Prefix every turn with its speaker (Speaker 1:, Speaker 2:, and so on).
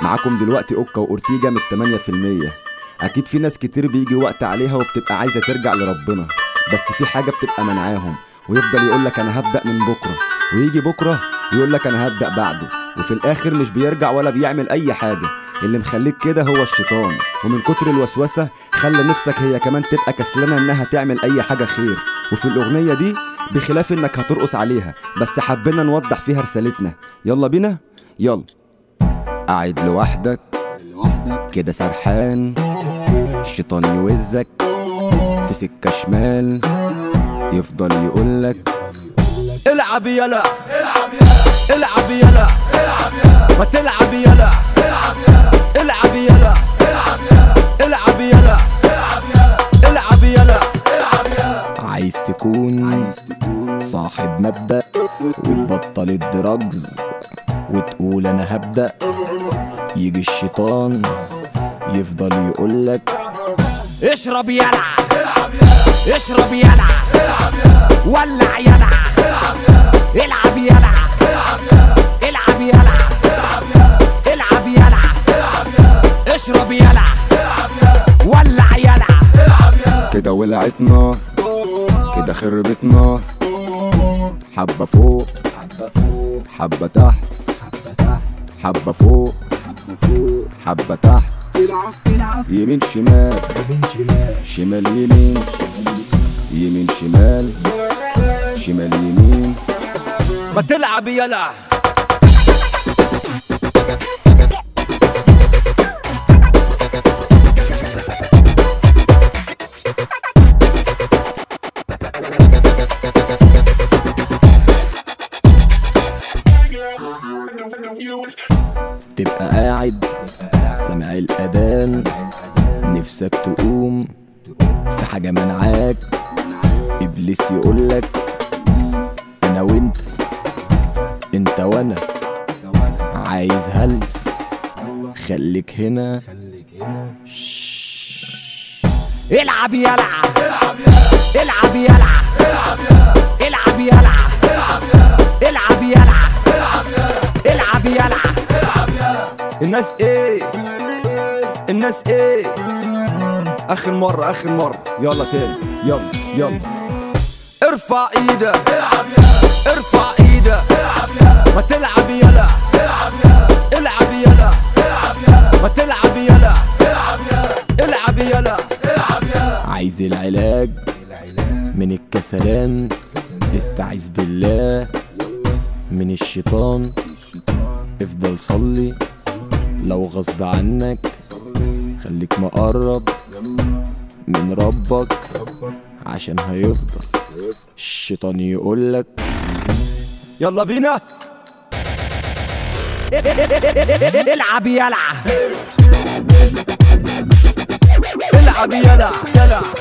Speaker 1: معاكم دلوقتي اوكا واورتيجا من 8%. اكيد في ناس كتير بيجي وقت عليها وبتبقى عايزه ترجع لربنا، بس في حاجه بتبقى منعاهم، ويفضل يقولك انا هبدأ من بكره، ويجي بكره يقولك انا هبدأ بعده، وفي الاخر مش بيرجع ولا بيعمل اي حاجه. اللي مخليك كده هو الشيطان، ومن كتر الوسوسه خلى نفسك هي كمان تبقى كسلانه انها تعمل اي حاجه خير. وفي الاغنيه دي بخلاف انك هترقص عليها، بس حبينا نوضح فيها رسالتنا. يلا بينا يلا. قاعد لوحدك كده سرحان، الشيطان يوزك في سكه شمال، يفضل يقولك العب يلا العب يلا ما تلعب يلا العب يلا العب يلا العب يلا. عايز تكون صاحب مبدأ وتبطل الدراجز وتقول انا هبدأ، يجي الشيطان يفضل يقولك اشرب يلا اشرب يلا ولع يلا العب يلا العب يلا العب يلا اشرب يلا ولع يلا. كده ولعتنا كده خربتنا، حبة فوق حبة تحت حبة فوق حبة تحت، يمين شمال شمال يمين يمين شمال شمال يمين، ما تلعب يلا. تبقى قاعد سامع الأذان، نفسك تقوم في حاجة منعاك، إبليس يقولك أنا وإنت إنت وأنا، عايز هلس خليك هنا. العب يلا العب يلا العب يلا العب يلا العب يلا. الناس ايه الناس ايه، اخر مرة اخر مرة، يلا تاني يلا يلا. ارفع ايدك ارفع ايدك ما تلعب يلا العب يلا ما تلعب يلا العب يلا. عايز العلاج من الكسلان، استعيذ بالله من الشيطان، افضل صلي لو غصب عنك، خليك مقرب من ربك عشان هيفضل الشيطان يقولك يلا بينا العب يلا العب يلا يلا